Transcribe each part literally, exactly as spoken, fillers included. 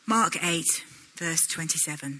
Mark eight, verse twenty-seven.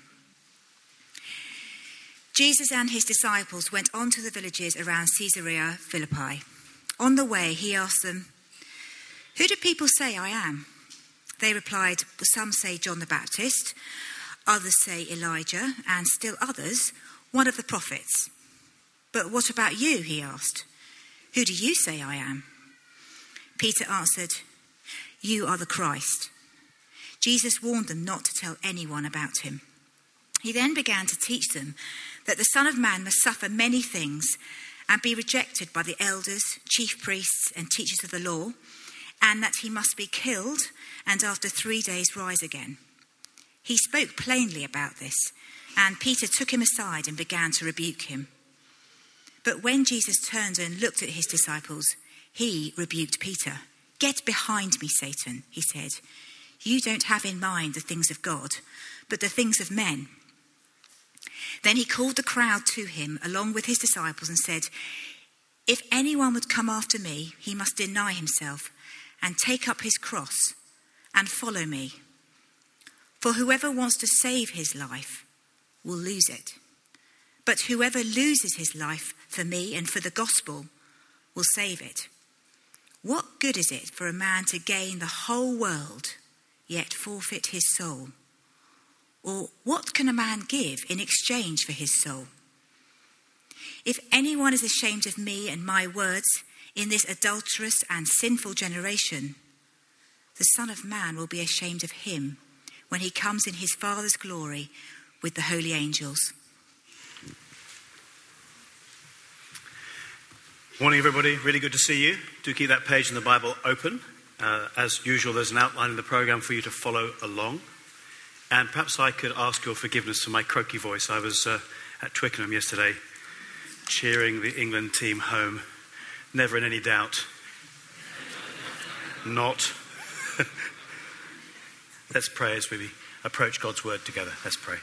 Jesus and his disciples went on to the villages around Caesarea Philippi. On the way, he asked them, "Who do people say I am?" They replied, "Some say John the Baptist, others say Elijah, and still others, one of the prophets." "But what about you?" he asked. "Who do you say I am?" Peter answered, "You are the Christ." Jesus warned them not to tell anyone about him. He then began to teach them that the Son of Man must suffer many things and be rejected by the elders, chief priests, and teachers of the law, and that he must be killed and after three days rise again. He spoke plainly about this, and Peter took him aside and began to rebuke him. But when Jesus turned and looked at his disciples, he rebuked Peter. "Get behind me, Satan," he said. "You don't have in mind the things of God, but the things of men." Then he called the crowd to him along with his disciples and said, "If anyone would come after me, he must deny himself and take up his cross and follow me. For whoever wants to save his life will lose it. But whoever loses his life for me and for the gospel will save it. What good is it for a man to gain the whole world, yet forfeit his soul? Or what can a man give in exchange for his soul? If anyone is ashamed of me and my words in this adulterous and sinful generation, the Son of Man will be ashamed of him when he comes in his Father's glory with the holy angels." Morning, everybody. Really good to see you. Do keep that page in the Bible open. Uh, as usual, there's an outline in the programme for you to follow along. And perhaps I could ask your forgiveness for my croaky voice. I was uh, at Twickenham yesterday cheering the England team home. Never in any doubt. Not. Let's pray as we approach God's word together. Let's pray.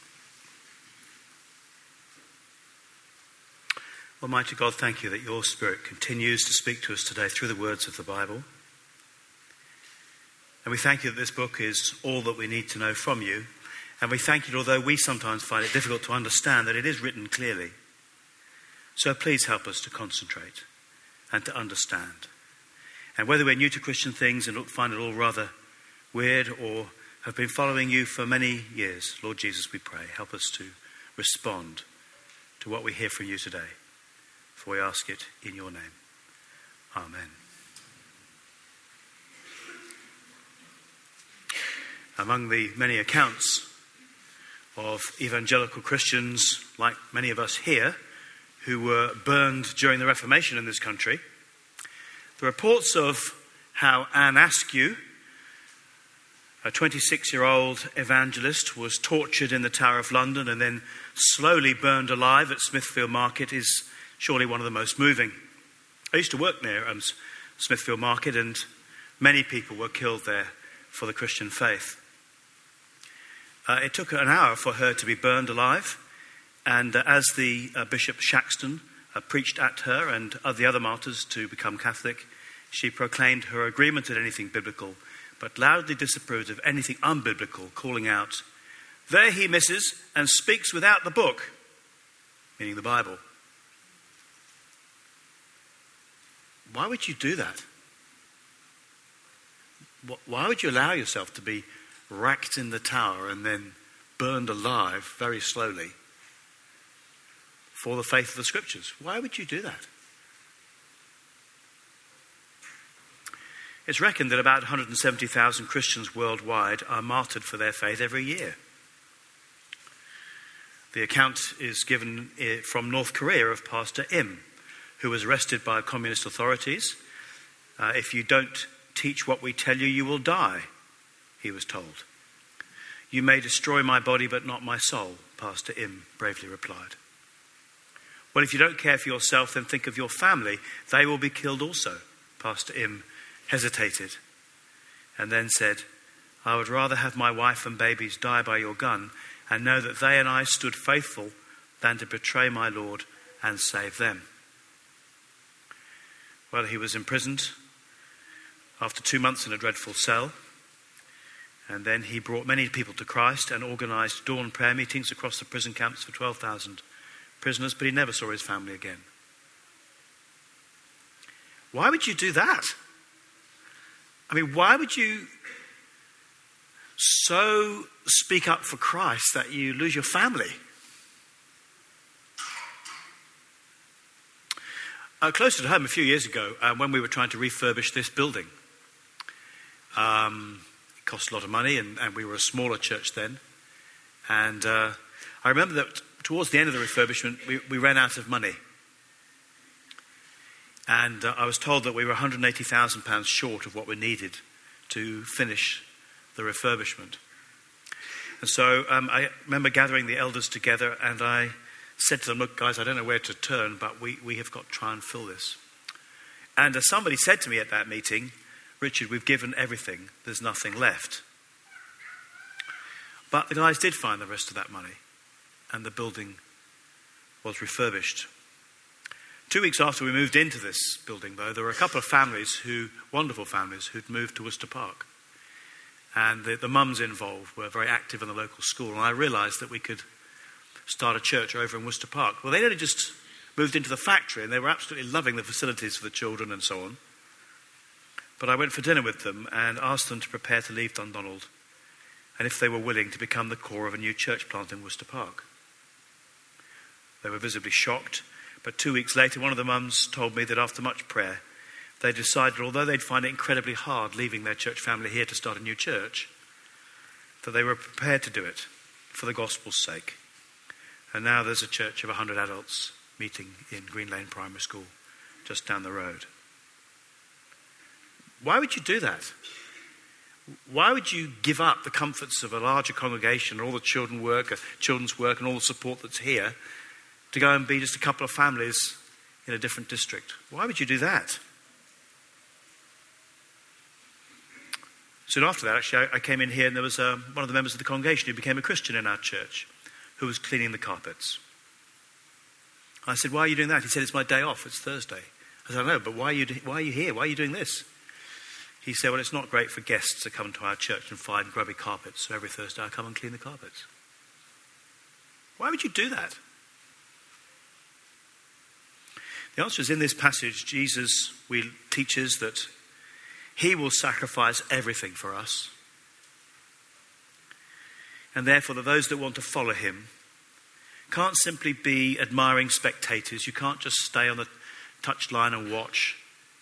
Almighty God, thank you that your Spirit continues to speak to us today through the words of the Bible. And we thank you that this book is all that we need to know from you. And we thank you, although we sometimes find it difficult to understand, that it is written clearly. So please help us to concentrate and to understand. And whether we're new to Christian things and find it all rather weird or have been following you for many years, Lord Jesus, we pray, help us to respond to what we hear from you today. For we ask it in your name. Amen. Among the many accounts of evangelical Christians, like many of us here, who were burned during the Reformation in this country, the reports of how Anne Askew, a twenty-six-year-old evangelist, was tortured in the Tower of London and then slowly burned alive at Smithfield Market is surely one of the most moving. I used to work near um, Smithfield Market, and many people were killed there for the Christian faith. Uh, it took an hour for her to be burned alive, and uh, as the uh, Bishop Shaxton uh, preached at her and uh, the other martyrs to become Catholic, she proclaimed her agreement at anything biblical, but loudly disapproved of anything unbiblical, calling out, "There he misses and speaks without the book," meaning the Bible. Why would you do that? Why would you allow yourself to be racked in the tower and then burned alive very slowly for the faith of the scriptures? Why would you do that? It's reckoned that about one hundred seventy thousand Christians worldwide are martyred for their faith every year. The account is given from North Korea of Pastor Im, who was arrested by communist authorities. Uh, if you don't teach what we tell you, you will die, he was told. "You may destroy my body, but not my soul," Pastor Im bravely replied. "Well, if you don't care for yourself, then think of your family. They will be killed also," Pastor Im hesitated and then said, "I would rather have my wife and babies die by your gun and know that they and I stood faithful than to betray my Lord and save them." Well, he was imprisoned after two months in a dreadful cell. And then he brought many people to Christ and organised dawn prayer meetings across the prison camps for twelve thousand prisoners, but he never saw his family again. Why would you do that? I mean, why would you so speak up for Christ that you lose your family? Uh, closer to home, a few years ago, uh, when we were trying to refurbish this building, um, it cost a lot of money, and, and we were a smaller church then. And uh, I remember that towards the end of the refurbishment, we, we ran out of money. And uh, I was told that we were one hundred eighty thousand pounds short of what we needed to finish the refurbishment. And so um, I remember gathering the elders together, and I said to them, look, guys, I don't know where to turn, but we, we have got to try and fill this. And uh, somebody said to me at that meeting, Richard, we've given everything. There's nothing left. But the guys did find the rest of that money, and the building was refurbished. Two weeks after we moved into this building, though, there were a couple of families, who, wonderful families, who'd moved to Worcester Park. And the, the mums involved were very active in the local school, and I realised that we could start a church over in Worcester Park. Well, they'd only just moved into the factory, and they were absolutely loving the facilities for the children and so on. But I went for dinner with them and asked them to prepare to leave Dundonald, and if they were willing to become the core of a new church plant in Worcester Park. They were visibly shocked, but two weeks later, one of the mums told me that after much prayer, they decided, although they'd find it incredibly hard leaving their church family here to start a new church, that they were prepared to do it for the gospel's sake. And now there's a church of one hundred adults meeting in Green Lane Primary School, just down the road. Why would you do that? Why would you give up the comforts of a larger congregation and all the children work, children's work and all the support that's here to go and be just a couple of families in a different district? Why would you do that? Soon after that, actually, I, I came in here, and there was um, one of the members of the congregation who became a Christian in our church, who was cleaning the carpets. I said, why are you doing that? He said, it's my day off, it's Thursday. I said, I know, but why are you, why are you here? Why are you doing this? He said, well, it's not great for guests to come to our church and find grubby carpets, so every Thursday I come and clean the carpets. Why would you do that? The answer is, in this passage, Jesus we, teaches that he will sacrifice everything for us. And therefore, that those that want to follow him can't simply be admiring spectators. You can't just stay on the touchline and watch.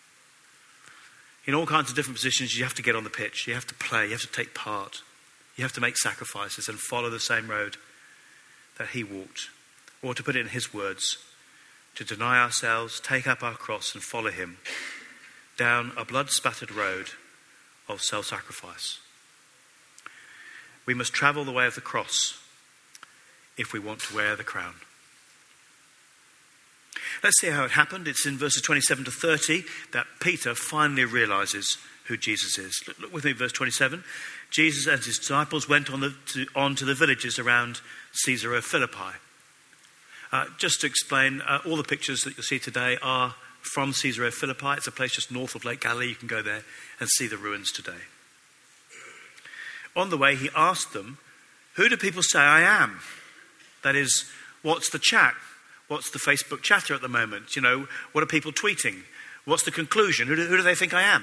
In all kinds of different positions, you have to get on the pitch. You have to play. You have to take part. You have to make sacrifices and follow the same road that he walked. Or to put it in his words, to deny ourselves, take up our cross and follow him down a blood-spattered road of self-sacrifice. We must travel the way of the cross if we want to wear the crown. Let's see how it happened. It's in verses twenty-seven to thirty that Peter finally realizes who Jesus is. Look, look with me, verse twenty-seven. Jesus and his disciples went on, the, to, on to the villages around Caesarea Philippi. Uh, just to explain, uh, all the pictures that you'll see today are from Caesarea Philippi. It's a place just north of Lake Galilee. You can go there and see the ruins today. On the way, he asked them, who do people say I am? That is, what's the chat? What's the Facebook chatter at the moment? You know, what are people tweeting? What's the conclusion? Who do, who do they think I am?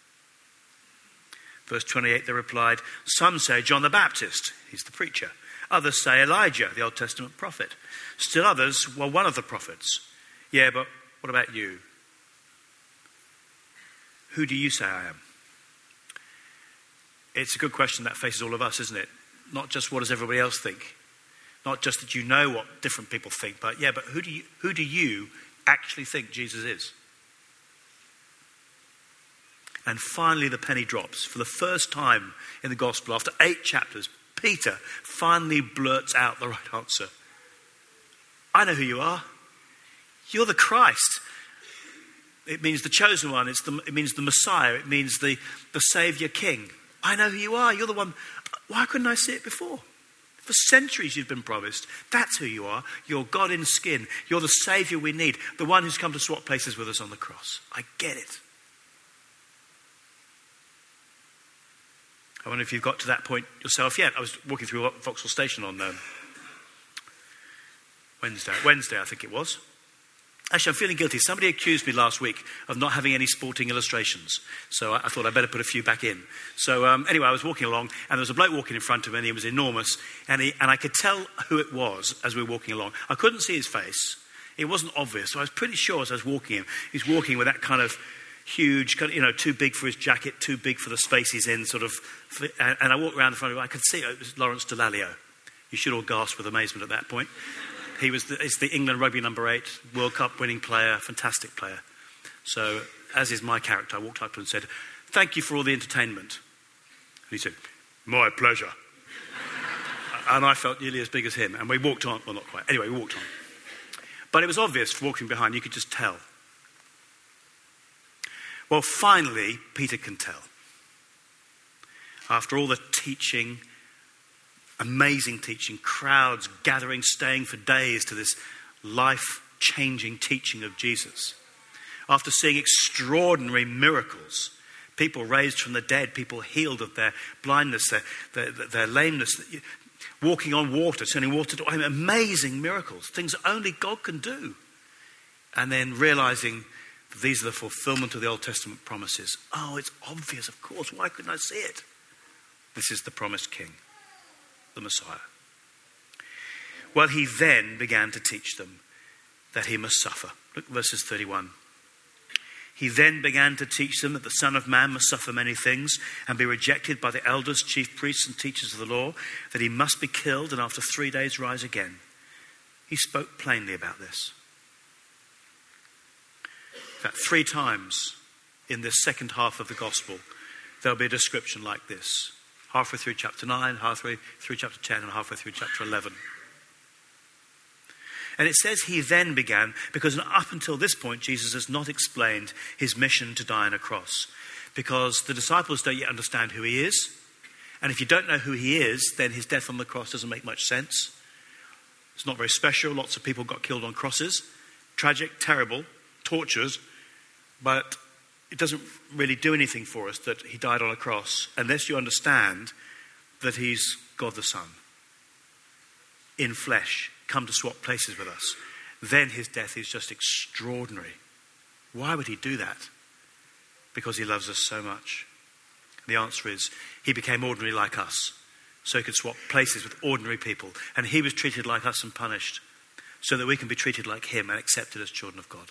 Verse twenty-eight, they replied, some say John the Baptist. He's the preacher. Others say Elijah, the Old Testament prophet. Still others, well, one of the prophets. Yeah, but what about you? Who do you say I am? It's a good question that faces all of us, isn't it? Not just what does everybody else think? Not just that you know what different people think, but yeah, but who do you, who do you actually think Jesus is? And finally the penny drops. For the first time in the gospel, after eight chapters, Peter finally blurts out the right answer. I know who you are. You're the Christ. It means the chosen one. It's the, it means the Messiah. It means the, the Saviour King. I know who you are. You're the one. Why couldn't I see it before? For centuries you've been promised. That's who you are. You're God in skin. You're the Saviour we need. The one who's come to swap places with us on the cross. I get it. I wonder if you've got to that point yourself yet. I was walking through Vauxhall Station on um, Wednesday, Wednesday, I think it was. Actually, I'm feeling guilty. Somebody accused me last week of not having any sporting illustrations. So I, I thought I'd better put a few back in. So um, anyway, I was walking along, and there was a bloke walking in front of me, and he was enormous. And, he, and I could tell who it was as we were walking along. I couldn't see his face. It wasn't obvious. So I was pretty sure as I was walking him, he's walking with that kind of huge, kind of, you know, too big for his jacket, too big for the space he's in, sort of. And, and I walked around the front of him. I could see it was Lawrence Dallaglio. You should all gasp with amazement at that point. He was the, is the England rugby number eight, World Cup winning player, fantastic player. So, as is my character, I walked up to him and said, "Thank you for all the entertainment." And he said, "My pleasure." And I felt nearly as big as him. And we walked on, well, not quite. Anyway, we walked on. But it was obvious, walking behind, you could just tell. Well, finally, Peter can tell. After all the teaching, amazing teaching, crowds gathering, staying for days to this life-changing teaching of Jesus. After seeing extraordinary miracles, people raised from the dead, people healed of their blindness, their, their, their lameness, walking on water, turning water to oil, amazing miracles, things that only God can do. And then realizing that these are the fulfillment of the Old Testament promises. Oh, it's obvious, of course. Why couldn't I see it? This is the promised King, the Messiah. Well, he then began to teach them that he must suffer. Look at verses thirty-one. He then began to teach them that the Son of Man must suffer many things and be rejected by the elders, chief priests and teachers of the law, that he must be killed and after three days rise again. He spoke plainly about this. In fact, three times in this second half of the gospel, there'll be a description like this. Halfway through chapter nine, halfway through chapter ten, and halfway through chapter eleven. And it says he then began, because up until this point, Jesus has not explained his mission to die on a cross. Because the disciples don't yet understand who he is. And if you don't know who he is, then his death on the cross doesn't make much sense. It's not very special. Lots of people got killed on crosses. Tragic, terrible, tortures. But it doesn't really do anything for us that he died on a cross unless you understand that he's God the Son in flesh, come to swap places with us. Then his death is just extraordinary. Why would he do that? Because he loves us so much. The answer is he became ordinary like us so he could swap places with ordinary people, and he was treated like us and punished so that we can be treated like him and accepted as children of God.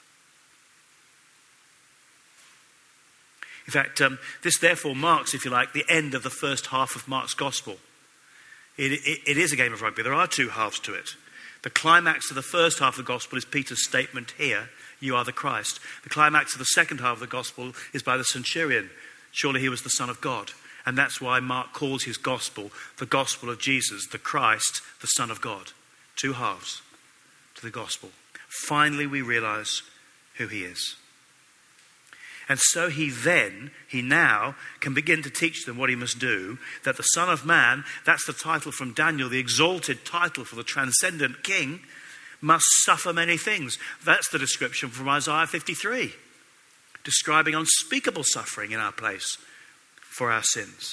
In fact, um, this therefore marks, if you like, the end of the first half of Mark's gospel. It, it, it is a game of rugby. There are two halves to it. The climax of the first half of the gospel is Peter's statement here, "You are the Christ." The climax of the second half of the gospel is by the centurion. Surely he was the Son of God. And that's why Mark calls his gospel the gospel of Jesus, the Christ, the Son of God. Two halves to the gospel. Finally, we realize who he is. And so he then, he now can begin to teach them what he must do, that the Son of Man, that's the title from Daniel, the exalted title for the transcendent king, must suffer many things. That's the description from Isaiah fifty-three, describing unspeakable suffering in our place for our sins.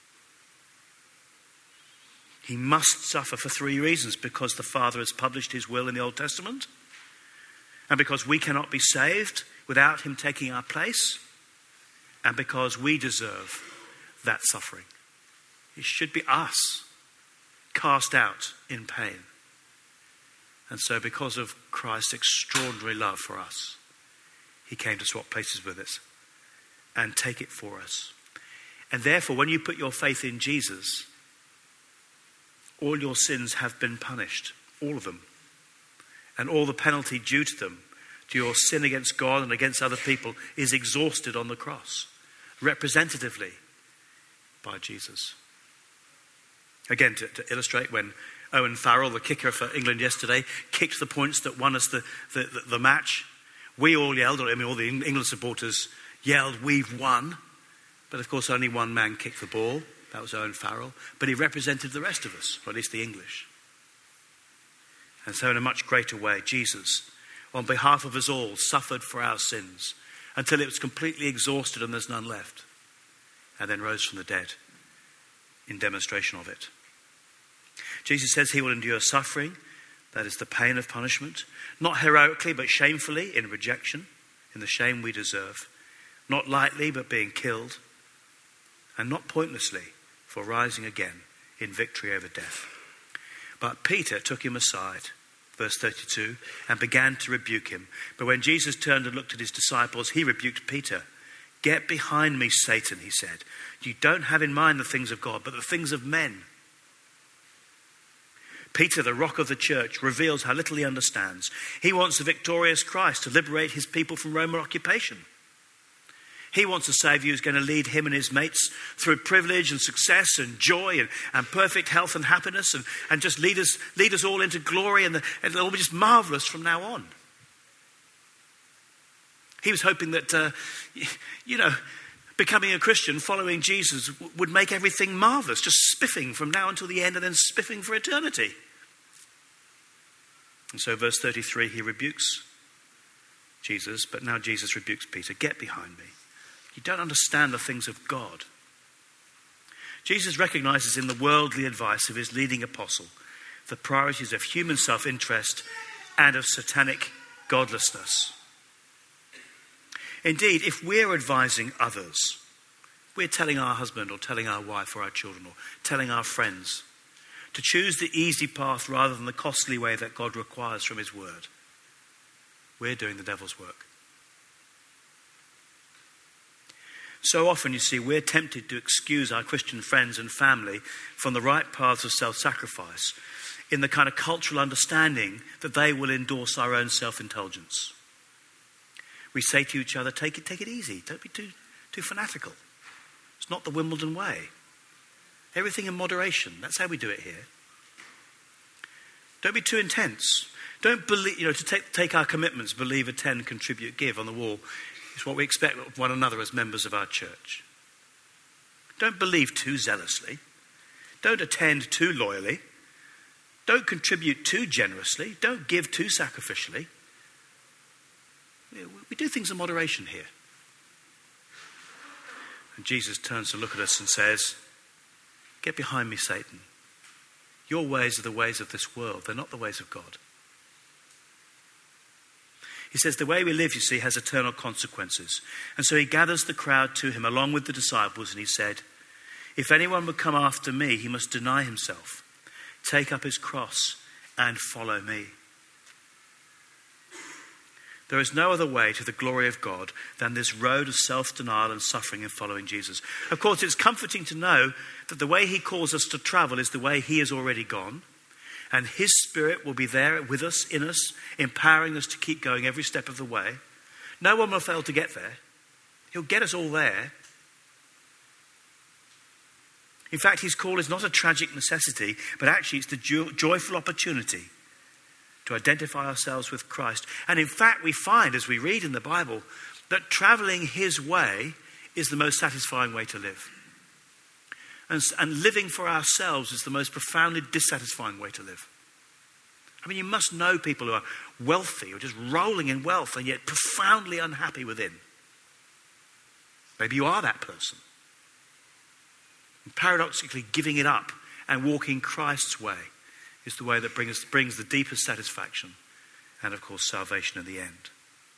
He must suffer for three reasons: because the Father has published his will in the Old Testament, and because we cannot be saved without him taking our place, and because we deserve that suffering. It should be us cast out in pain. And so because of Christ's extraordinary love for us, he came to swap places with us and take it for us. And therefore, when you put your faith in Jesus, all your sins have been punished, all of them. And all the penalty due to them, to your sin against God and against other people, is exhausted on the cross, representatively by Jesus. Again, to, to illustrate, when Owen Farrell, the kicker for England yesterday, kicked the points that won us the, the, the, the match, we all yelled, I mean all the England supporters yelled, "We've won." But of course only one man kicked the ball, that was Owen Farrell, but he represented the rest of us, or at least the English. And so in a much greater way, Jesus, on behalf of us all, suffered for our sins until it was completely exhausted and there's none left, and then rose from the dead in demonstration of it. Jesus says he will endure suffering, that is the pain of punishment, not heroically but shamefully in rejection, in the shame we deserve, not lightly but being killed, and not pointlessly for rising again in victory over death. But Peter took him aside, verse thirty-two, and began to rebuke him. But when Jesus turned and looked at his disciples, he rebuked Peter. "Get behind me, Satan," he said. "You don't have in mind the things of God, but the things of men." Peter, the rock of the church, reveals how little he understands. He wants a victorious Christ to liberate his people from Roman occupation. He wants a saviour who's going to lead him and his mates through privilege and success and joy and, and perfect health and happiness and, and just lead us, lead us all into glory, and, the, and it'll be just marvellous from now on. He was hoping that, uh, you know, becoming a Christian, following Jesus, w- would make everything marvellous, just spiffing from now until the end and then spiffing for eternity. And so verse thirty-three, he rebukes Jesus, but now Jesus rebukes Peter. "Get behind me. You don't understand the things of God." Jesus recognizes in the worldly advice of his leading apostle the priorities of human self-interest and of satanic godlessness. Indeed, if we're advising others, we're telling our husband or telling our wife or our children or telling our friends to choose the easy path rather than the costly way that God requires from his word, we're doing the devil's work. So often, you see, we're tempted to excuse our Christian friends and family from the right paths of self-sacrifice in the kind of cultural understanding that they will endorse our own self-indulgence. We say to each other, take it, take it easy. Don't be too, too fanatical. It's not the Wimbledon way. Everything in moderation. That's how we do it here. Don't be too intense. Don't believe, you know, to take, take our commitments, believe, attend, contribute, give on the wall. It's what we expect of one another as members of our church. Don't believe too zealously. Don't attend too loyally. Don't contribute too generously. Don't give too sacrificially. We do things in moderation here. And Jesus turns to look at us and says, "Get behind me, Satan. Your ways are the ways of this world. They're not the ways of God." He says the way we live, you see, has eternal consequences. And so he gathers the crowd to him along with the disciples, and he said, "If anyone would come after me, he must deny himself, take up his cross and follow me." There is no other way to the glory of God than this road of self-denial and suffering in following Jesus. Of course, it's comforting to know that the way he calls us to travel is the way he has already gone. And his Spirit will be there with us, in us, empowering us to keep going every step of the way. No one will fail to get there. He'll get us all there. In fact, his call is not a tragic necessity, but actually it's the jo- joyful opportunity to identify ourselves with Christ. And in fact, we find as we read in the Bible that travelling his way is the most satisfying way to live. And, and living for ourselves is the most profoundly dissatisfying way to live. I mean, you must know people who are wealthy or just rolling in wealth and yet profoundly unhappy within. Maybe you are that person. And paradoxically, giving it up and walking Christ's way is the way that brings, brings the deepest satisfaction and, of course, salvation in the end.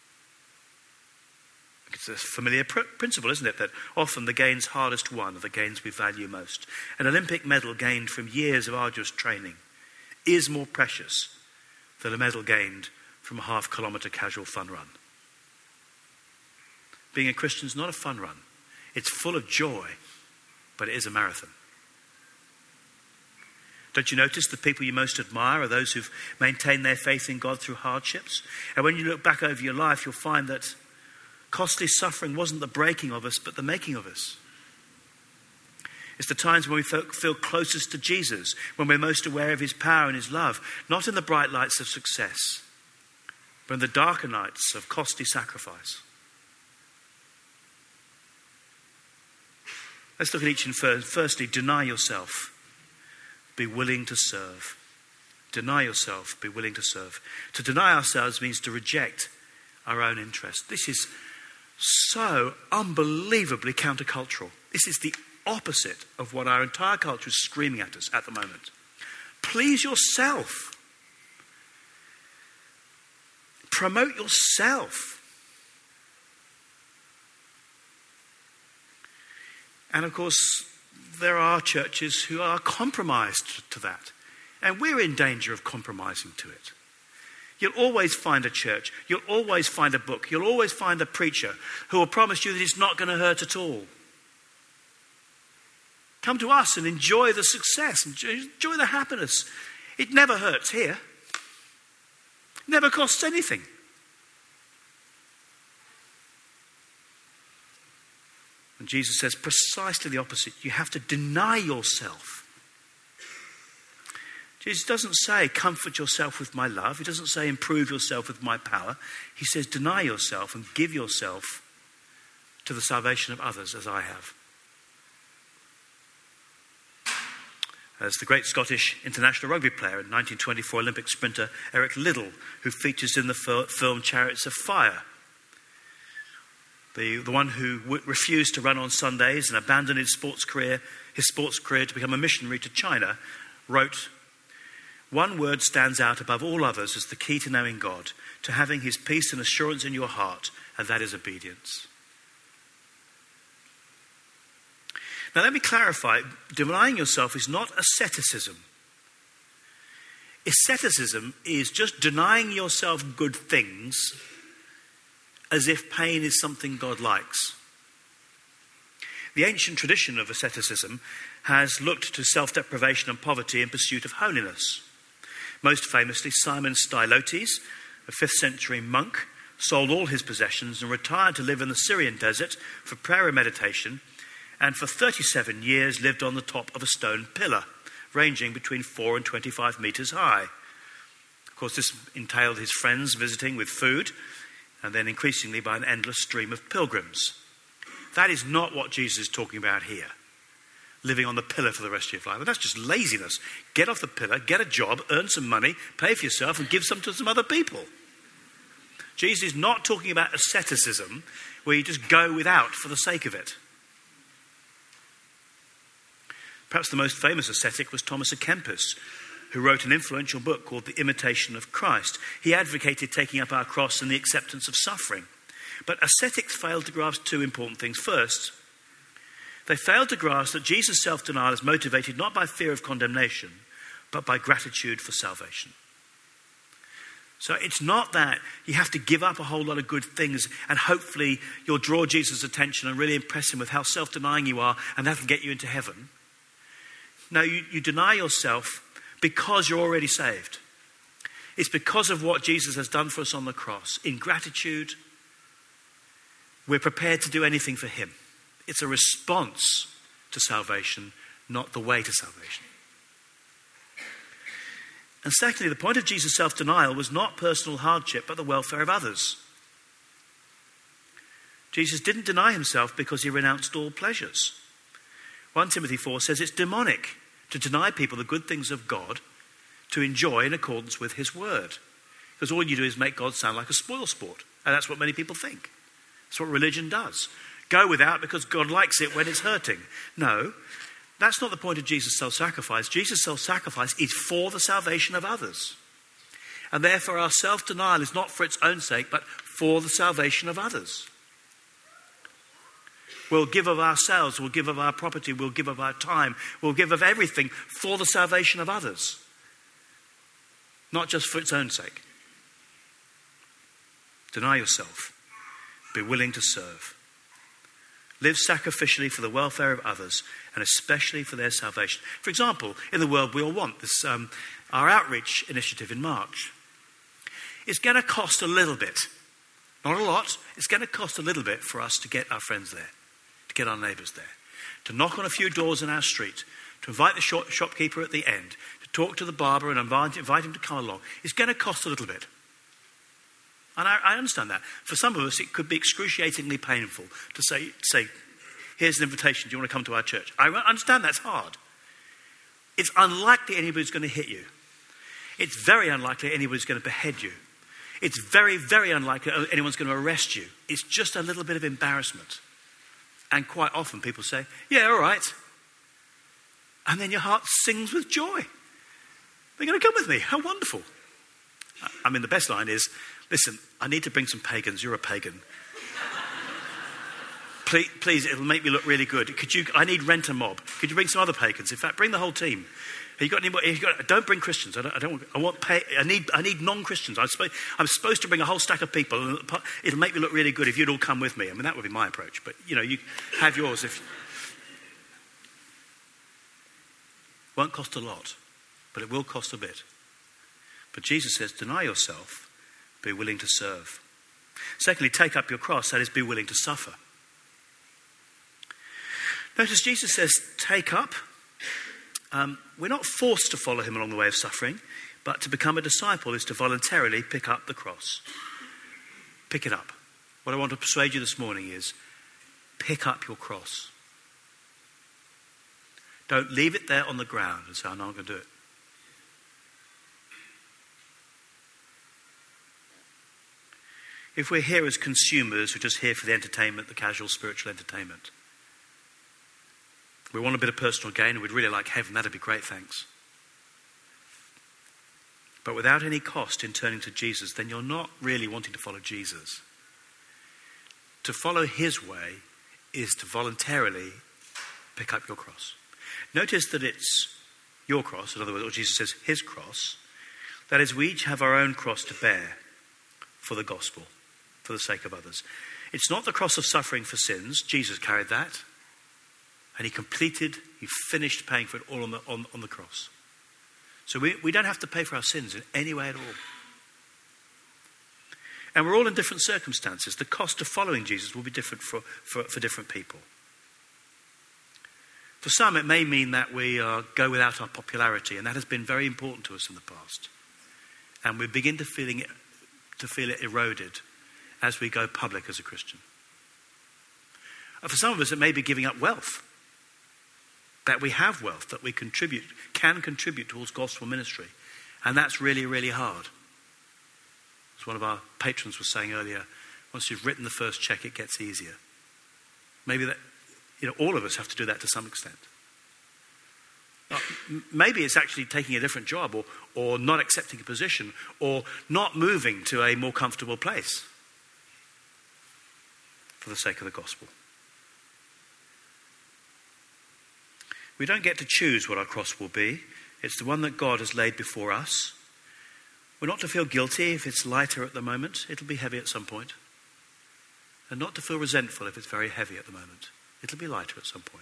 It's a familiar pr- principle, isn't it, that often the gains hardest won are the gains we value most. An Olympic medal gained from years of arduous training is more precious than a medal gained from a half-kilometre casual fun run. Being a Christian is not a fun run. It's full of joy, but it is a marathon. Don't you notice the people you most admire are those who've maintained their faith in God through hardships? And when you look back over your life, you'll find that costly suffering wasn't the breaking of us, but the making of us. It's the times when we feel closest to Jesus, when we're most aware of his power and his love, not in the bright lights of success, but in the darker nights of costly sacrifice. Let's look at each in turn. Firstly, deny yourself. Be willing to serve. Deny yourself. Be willing to serve. To deny ourselves means to reject our own interest. This is so unbelievably countercultural. This is the opposite of what our entire culture is screaming at us at the moment. Please yourself. Promote yourself. And of course, there are churches who are compromised to that. And we're in danger of compromising to it. You'll always find a church, you'll always find a book, you'll always find a preacher who will promise you that it's not going to hurt at all. Come to us and enjoy the success, enjoy the happiness. It never hurts here. It never costs anything. And Jesus says precisely the opposite. You have to deny yourself. Jesus doesn't say comfort yourself with my love. He doesn't say improve yourself with my power. He says deny yourself and give yourself to the salvation of others as I have. As the great Scottish international rugby player and nineteen twenty-four Olympic sprinter Eric Liddell, who features in the film Chariots of Fire. The, the one who w- refused to run on Sundays and abandoned his sports career, his sports career to become a missionary to China, wrote, "One word stands out above all others as the key to knowing God, to having his peace and assurance in your heart, and that is obedience." Now let me clarify, denying yourself is not asceticism. Asceticism is just denying yourself good things as if pain is something God likes. The ancient tradition of asceticism has looked to self-deprivation and poverty in pursuit of holiness. Most famously, Simon Stylotes, a fifth century monk, sold all his possessions and retired to live in the Syrian desert for prayer and meditation, and for thirty-seven years lived on the top of a stone pillar, ranging between four and twenty-five metres high. Of course, this entailed his friends visiting with food, and then increasingly by an endless stream of pilgrims. That is not what Jesus is talking about here. Living on the pillar for the rest of your life. And that's just laziness. Get off the pillar, get a job, earn some money, pay for yourself, and give some to some other people. Jesus is not talking about asceticism, where you just go without for the sake of it. Perhaps the most famous ascetic was Thomas à Kempis, who wrote an influential book called The Imitation of Christ. He advocated taking up our cross and the acceptance of suffering. But ascetics failed to grasp two important things. First, they failed to grasp that Jesus' self-denial is motivated not by fear of condemnation, but by gratitude for salvation. So it's not that you have to give up a whole lot of good things and hopefully you'll draw Jesus' attention and really impress him with how self-denying you are, and that'll get you into heaven. No, you, you deny yourself because you're already saved. It's because of what Jesus has done for us on the cross. In gratitude, we're prepared to do anything for him. It's a response to salvation, not the way to salvation. And secondly, the point of Jesus' self-denial was not personal hardship, but the welfare of others. Jesus didn't deny himself because he renounced all pleasures. First Timothy four says it's demonic to deny people the good things of God to enjoy in accordance with his word. Because all you do is make God sound like a spoil sport. And that's what many people think. That's what religion does. Go without because God likes it when it's hurting. No, that's not the point of Jesus' self-sacrifice. Jesus' self-sacrifice is for the salvation of others. And therefore our self-denial is not for its own sake, but for the salvation of others. We'll give of ourselves, we'll give of our property, we'll give of our time, we'll give of everything for the salvation of others. Not just for its own sake. Deny yourself. Be willing to serve. Live sacrificially for the welfare of others, and especially for their salvation. For example, in the World We All Want, this um, our outreach initiative in March. It's going to cost a little bit. Not a lot. It's going to cost a little bit for us to get our friends there, to get our neighbours there, to knock on a few doors in our street, to invite the shop- shopkeeper at the end, to talk to the barber and invite, invite him to come along. It's going to cost a little bit. And I, I understand that. For some of us, it could be excruciatingly painful to say, say, here's an invitation, do you want to come to our church? I understand that's hard. It's unlikely anybody's going to hit you. It's very unlikely anybody's going to behead you. It's very, very unlikely anyone's going to arrest you. It's just a little bit of embarrassment. And quite often people say, yeah, all right. And then your heart sings with joy. They're going to come with me. How wonderful. I mean, the best line is, listen, I need to bring some pagans. You're a pagan. Please, please, it'll make me look really good. Could you? I need rent a mob. Could you bring some other pagans? In fact, bring the whole team. Have you got any more? Have you got, don't bring Christians. I don't. I don't. I want. Pay, I need. I need non-Christians. I'm supposed. I'm supposed to bring a whole stack of people, and it'll make me look really good if you'd all come with me. I mean, that would be my approach. But you know, you have yours. If won't cost a lot, but it will cost a bit. But Jesus says, deny yourself, be willing to serve. Secondly, take up your cross. That is, be willing to suffer. Notice Jesus says, take up. Um, we're not forced to follow him along the way of suffering, but to become a disciple is to voluntarily pick up the cross. Pick it up. What I want to persuade you this morning is, pick up your cross. Don't leave it there on the ground and say, I'm not going to do it. If we're here as consumers, we're just here for the entertainment, the casual spiritual entertainment. We want a bit of personal gain and we'd really like heaven. That'd be great, thanks. But without any cost in turning to Jesus, then you're not really wanting to follow Jesus. To follow his way is to voluntarily pick up your cross. Notice that it's your cross, in other words, what Jesus says, his cross. That is, we each have our own cross to bear for the gospel, for the sake of others. It's not the cross of suffering for sins. Jesus carried that. And he completed, he finished paying for it all on the, on, on the cross. So we, we don't have to pay for our sins in any way at all. And we're all in different circumstances. The cost of following Jesus will be different for, for, for different people. For some, it may mean that we uh, go without our popularity, and that has been very important to us in the past. And we begin to, feeling it, to feel it eroded as we go public as a Christian. And for some of us, it may be giving up wealth. That we have wealth, that we contribute, can contribute towards gospel ministry. And that's really, really hard. As one of our patrons was saying earlier, once you've written the first check, it gets easier. Maybe that, you know, all of us have to do that to some extent. Now, maybe it's actually taking a different job or, or not accepting a position or not moving to a more comfortable place for the sake of the gospel. We don't get to choose what our cross will be. It's the one that God has laid before us. We're not to feel guilty if it's lighter at the moment. It'll be heavy at some point. And not to feel resentful if it's very heavy at the moment. It'll be lighter at some point.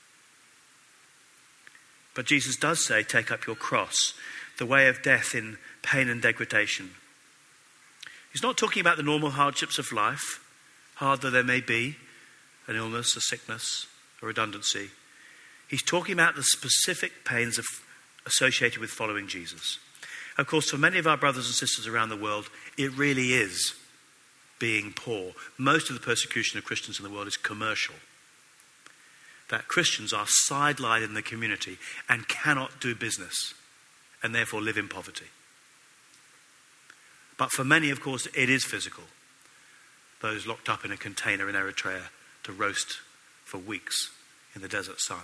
But Jesus does say, take up your cross, the way of death in pain and degradation. He's not talking about the normal hardships of life, hard though there may be, an illness, a sickness, a redundancy. He's talking about the specific pains of, associated with following Jesus. Of course, for many of our brothers and sisters around the world, it really is being poor. Most of the persecution of Christians in the world is commercial. That Christians are sidelined in the community and cannot do business and therefore live in poverty. But for many, of course, it is physical. Those locked up in a container in Eritrea to roast for weeks in the desert sun.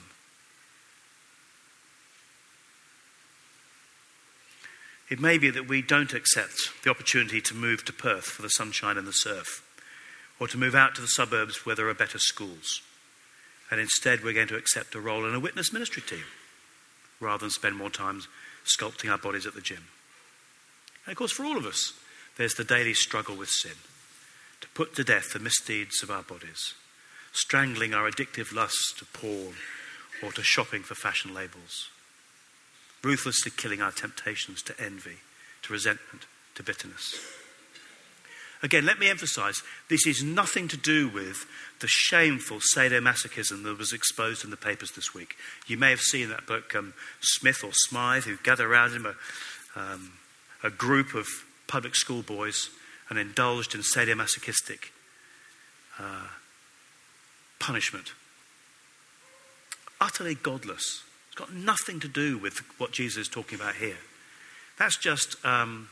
It may be that we don't accept the opportunity to move to Perth for the sunshine and the surf, or to move out to the suburbs where there are better schools. And instead we're going to accept a role in a witness ministry team, rather than spend more time sculpting our bodies at the gym. And of course, for all of us, there's the daily struggle with sin, to put to death the misdeeds of our bodies, strangling our addictive lusts to porn or to shopping for fashion labels, ruthlessly killing our temptations to envy, to resentment, to bitterness. Again, let me emphasize, this is nothing to do with the shameful sadomasochism that was exposed in the papers this week. You may have seen that book, um, Smith or Smythe, who gather around him a, um, a group of public school boys and indulged in sadomasochistic uh, punishment. Utterly godless. It's got nothing to do with what Jesus is talking about here. That's just um,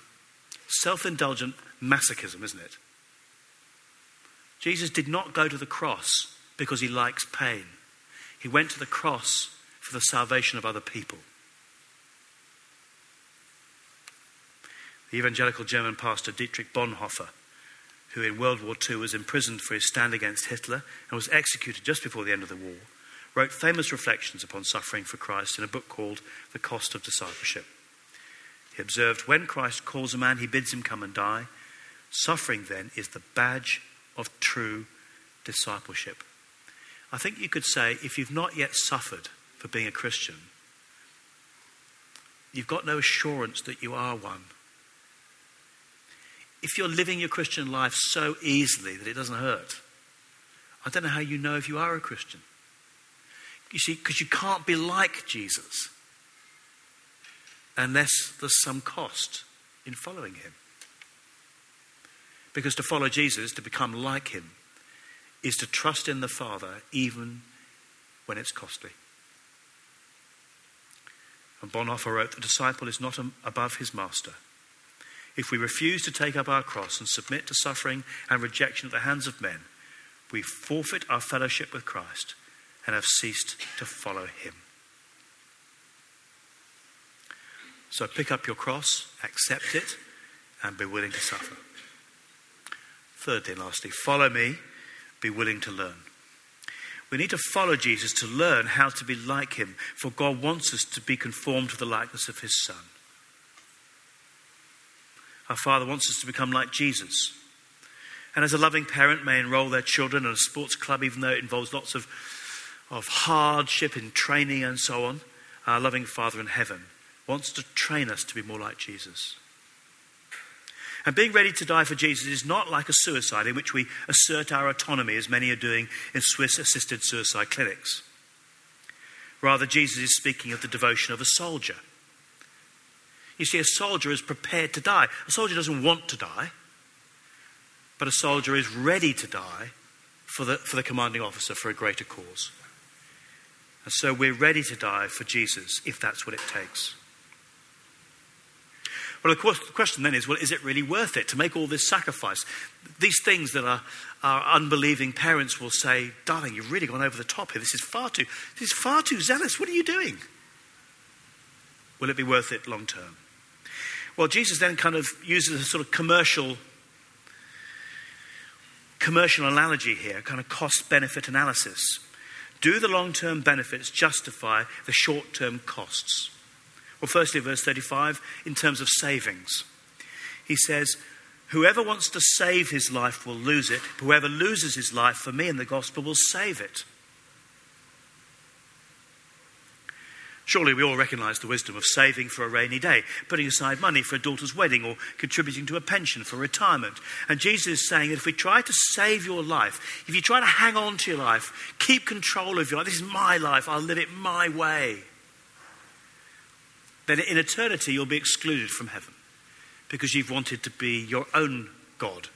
self-indulgent masochism, isn't it? Jesus did not go to the cross because he likes pain. He went to the cross for the salvation of other people. The evangelical German pastor Dietrich Bonhoeffer, who in World War Two was imprisoned for his stand against Hitler and was executed just before the end of the war, wrote famous reflections upon suffering for Christ in a book called The Cost of Discipleship. He observed, when Christ calls a man, he bids him come and die. Suffering then is the badge of true discipleship. I think you could say, if you've not yet suffered for being a Christian, you've got no assurance that you are one. If you're living your Christian life so easily that it doesn't hurt, I don't know how you know if you are a Christian. You see, because you can't be like Jesus unless there's some cost in following him. Because to follow Jesus, to become like him, is to trust in the Father even when it's costly. And Bonhoeffer wrote, the disciple is not above his master. If we refuse to take up our cross and submit to suffering and rejection at the hands of men, we forfeit our fellowship with Christ and have ceased to follow him. So pick up your cross, accept it, and be willing to suffer. Thirdly and lastly, follow me, be willing to learn. We need to follow Jesus to learn how to be like him, for God wants us to be conformed to the likeness of his Son. Our Father wants us to become like Jesus. And as a loving parent may enroll their children in a sports club, even though it involves lots of, of hardship in training and so on, our loving Father in heaven wants to train us to be more like Jesus. And being ready to die for Jesus is not like a suicide in which we assert our autonomy, as many are doing in Swiss-assisted suicide clinics. Rather, Jesus is speaking of the devotion of a soldier. You see, a soldier is prepared to die. A soldier doesn't want to die, but a soldier is ready to die for the, for the commanding officer for a greater cause. And so we're ready to die for Jesus if that's what it takes. Well, of course, the question then is, well, is it really worth it to make all this sacrifice? These things that our, our unbelieving parents will say, darling, you've really gone over the top here. This is far too, this is far too zealous. What are you doing? Will it be worth it long term? Well, Jesus then kind of uses a sort of commercial, commercial analogy here, kind of cost-benefit analysis. Do the long-term benefits justify the short-term costs? Well, firstly, verse thirty-five, in terms of savings. He says, whoever wants to save his life will lose it. Whoever loses his life for me and the gospel will save it. Surely we all recognise the wisdom of saving for a rainy day, putting aside money for a daughter's wedding, or contributing to a pension for retirement. And Jesus is saying that if we try to save your life, if you try to hang on to your life, keep control of your life, this is my life, I'll live it my way, then in eternity you'll be excluded from heaven because you've wanted to be your own God.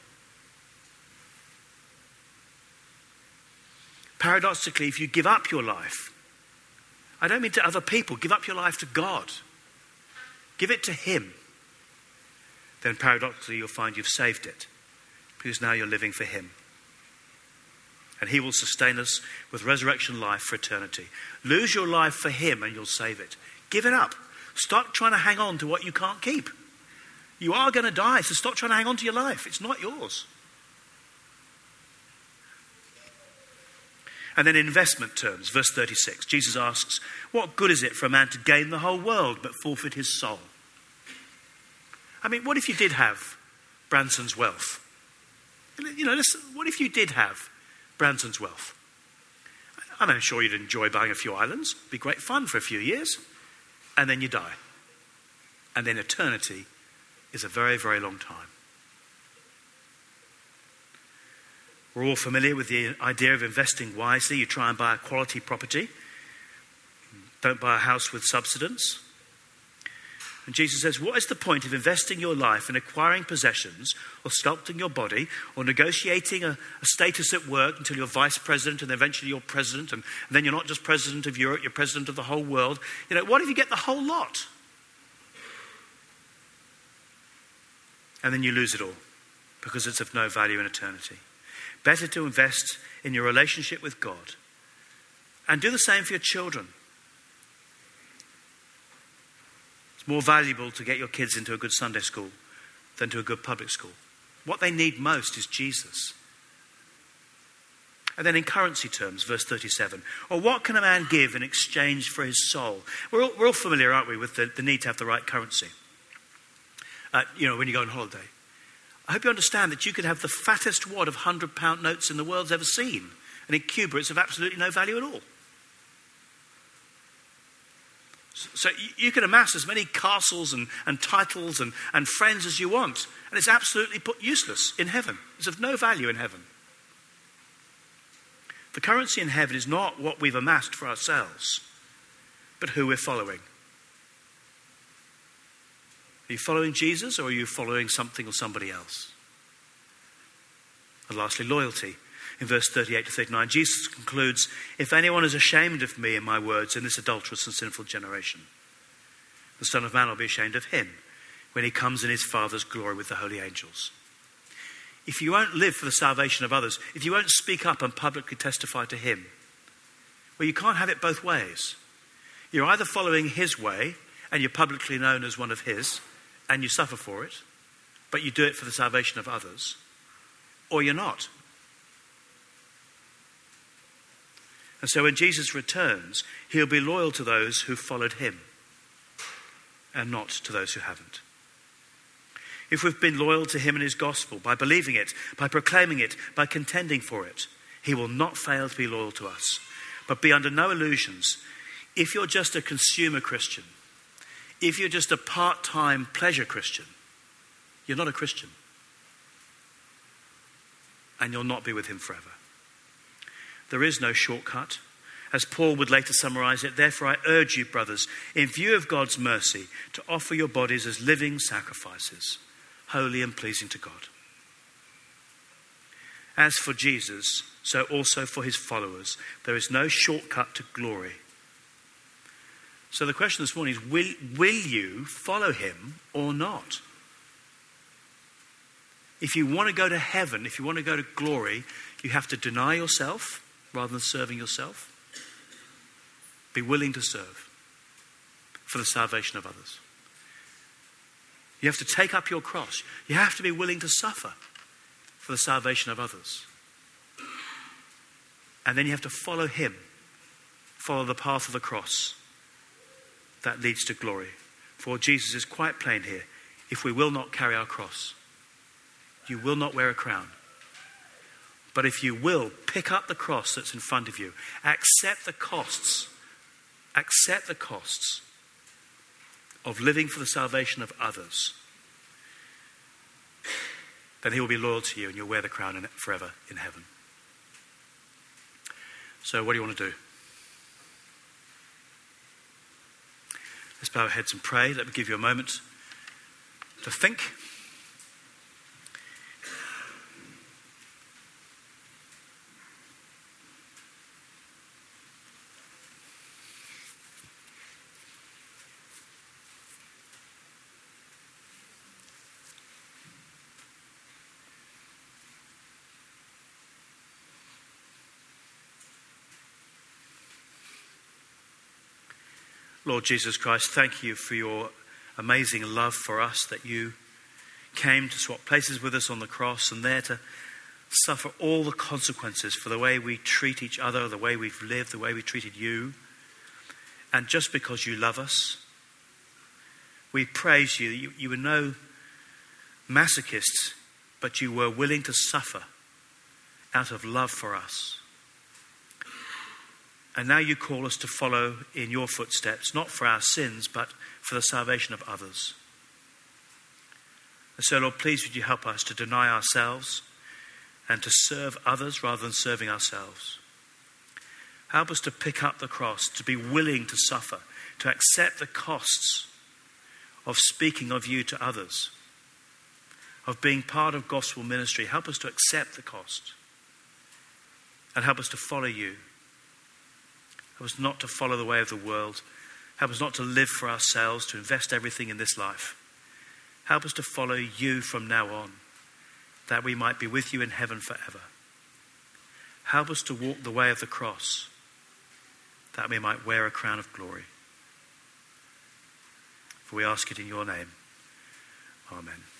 Paradoxically, if you give up your life, I don't mean to other people, give up your life to God. Give it to him. Then paradoxically you'll find you've saved it because now you're living for him. And he will sustain us with resurrection life for eternity. Lose your life for him and you'll save it. Give it up. Stop trying to hang on to what you can't keep. You are going to die, so stop trying to hang on to your life. It's not yours. And then in investment terms, verse thirty-six, Jesus asks, what good is it for a man to gain the whole world but forfeit his soul? I mean, what if you did have Branson's wealth? You know, listen, what if you did have Branson's wealth? I'm sure you'd enjoy buying a few islands. It'd be great fun for a few years. And then you die. And then eternity is a very, very long time. We're all familiar with the idea of investing wisely. You try and buy a quality property. Don't buy a house with subsidence. And Jesus says, what is the point of investing your life in acquiring possessions or sculpting your body or negotiating a, a status at work until you're vice president and eventually you're president and, and then you're not just president of Europe, you're president of the whole world. You know, what if you get the whole lot? And then you lose it all because it's of no value in eternity. Better to invest in your relationship with God. And do the same for your children. It's more valuable to get your kids into a good Sunday school than to a good public school. What they need most is Jesus. And then in currency terms, verse thirty-seven, or what can a man give in exchange for his soul? We're all, we're all familiar, aren't we, with the, the need to have the right currency. Uh, you know, when you go on holiday. I hope you understand that you could have the fattest wad of one hundred pound notes in the world's ever seen. And in Cuba, it's of absolutely no value at all. So you can amass as many castles and, and titles and, and friends as you want. And it's absolutely put useless in heaven. It's of no value in heaven. The currency in heaven is not what we've amassed for ourselves, but who we're following. Are you following Jesus, or are you following something or somebody else? And lastly, loyalty. In verse thirty-eight to thirty-nine, Jesus concludes, if anyone is ashamed of me and my words in this adulterous and sinful generation, the Son of Man will be ashamed of him when he comes in his Father's glory with the holy angels. If you won't live for the salvation of others, if you won't speak up and publicly testify to him, well, you can't have it both ways. You're either following his way and you're publicly known as one of his and you suffer for it, but you do it for the salvation of others, or you're not. And so when Jesus returns, he'll be loyal to those who followed him and not to those who haven't. If we've been loyal to him and his gospel, by believing it, by proclaiming it, by contending for it, he will not fail to be loyal to us. But be under no illusions. If you're just a consumer Christian, if you're just a part-time pleasure Christian, you're not a Christian. And you'll not be with him forever. There is no shortcut. As Paul would later summarize it, therefore I urge you, brothers, in view of God's mercy, to offer your bodies as living sacrifices, holy and pleasing to God. As for Jesus, so also for his followers, there is no shortcut to glory. So the question this morning is, will, will you follow him or not? If you want to go to heaven, if you want to go to glory, you have to deny yourself rather than serving yourself. Be willing to serve for the salvation of others. You have to take up your cross. You have to be willing to suffer for the salvation of others. And then you have to follow him. Follow the path of the cross. That leads to glory. For Jesus is quite plain here. If we will not carry our cross, you will not wear a crown. But if you will pick up the cross that's in front of you, accept the costs, accept the costs of living for the salvation of others, then he will be loyal to you and you'll wear the crown in it forever in heaven. So what do you want to do? Let's bow our heads and pray. Let me give you a moment to think. Lord Jesus Christ, thank you for your amazing love for us, that you came to swap places with us on the cross and there to suffer all the consequences for the way we treat each other, the way we've lived, the way we treated you. And just because you love us, we praise you. You, you were no masochist, but you were willing to suffer out of love for us. And now you call us to follow in your footsteps, not for our sins, but for the salvation of others. And so, Lord, please would you help us to deny ourselves and to serve others rather than serving ourselves. Help us to pick up the cross, to be willing to suffer, to accept the costs of speaking of you to others, of being part of gospel ministry. Help us to accept the cost and help us to follow you. Help us not to follow the way of the world. Help us not to live for ourselves, to invest everything in this life. Help us to follow you from now on, that we might be with you in heaven forever. Help us to walk the way of the cross, that we might wear a crown of glory. For we ask it in your name. Amen.